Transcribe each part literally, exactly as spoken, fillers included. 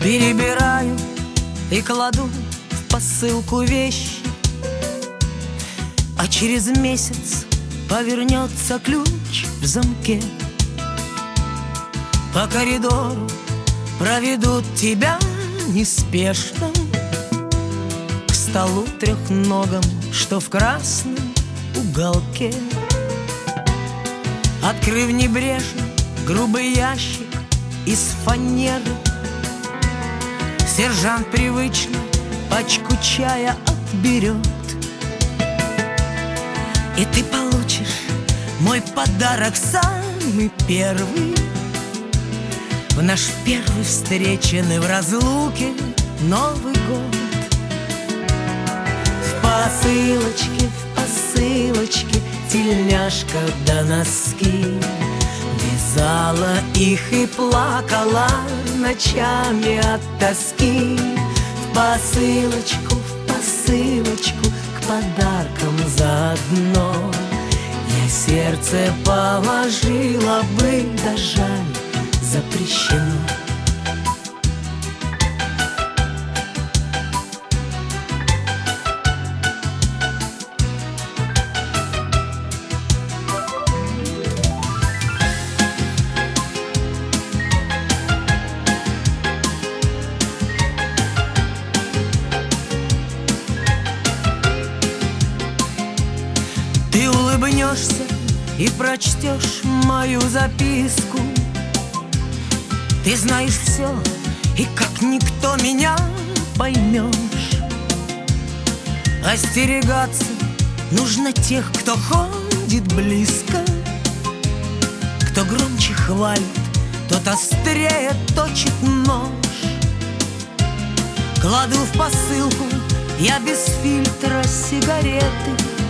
Перебираю и кладу в посылку вещи, а через месяц повернется ключ в замке. По коридору проведут тебя неспешно к столу трехногому, что в красном уголке. Открыв небрежно грубый ящик из фанеры, сержант привычно пачку чая отберет. И ты получишь мой подарок самый первый, в наш первый встреченный в разлуке Новый год. В посылочке, в посылочке тельняшка да носки, вязала их и плакала ночами от тоски. В посылочку, в посылочку к подаркам заодно я сердце положила бы, да жаль, запрещено. Ты улыбнешься и прочтешь мою записку. Ты знаешь все, и как никто меня поймешь. Остерегаться нужно тех, кто ходит близко, кто громче хвалит, тот острее точит нож. Кладу в посылку я без фильтра сигареты,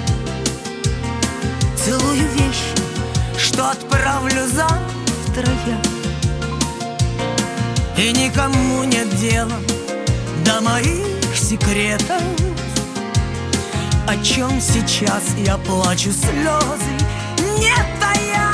целую вещи, что отправлю завтра я. И никому нет дела до моих секретов, о чем сейчас я плачу слезы не тая.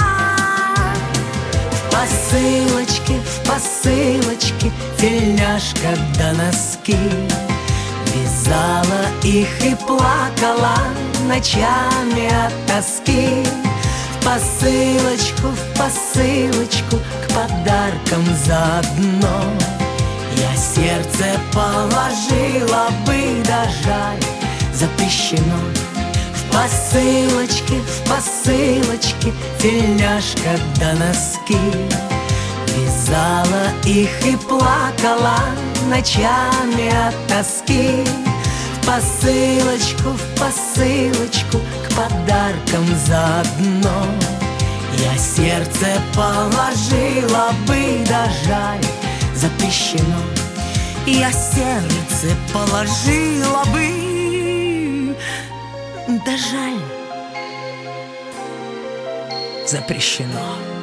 В посылочке, в посылочке тельняшка да носки, вязала их и плакала ночами от тоски. В посылочку, в посылочку к подаркам заодно я сердце положила бы, да жаль, запрещено. В посылочке, в посылочке тельняшка да носки, вязала их и плакала ночами от тоски. В посылочку, в посылочку к подаркам заодно я сердце положила бы, да жаль, запрещено. Я сердце положила бы, да жаль, запрещено.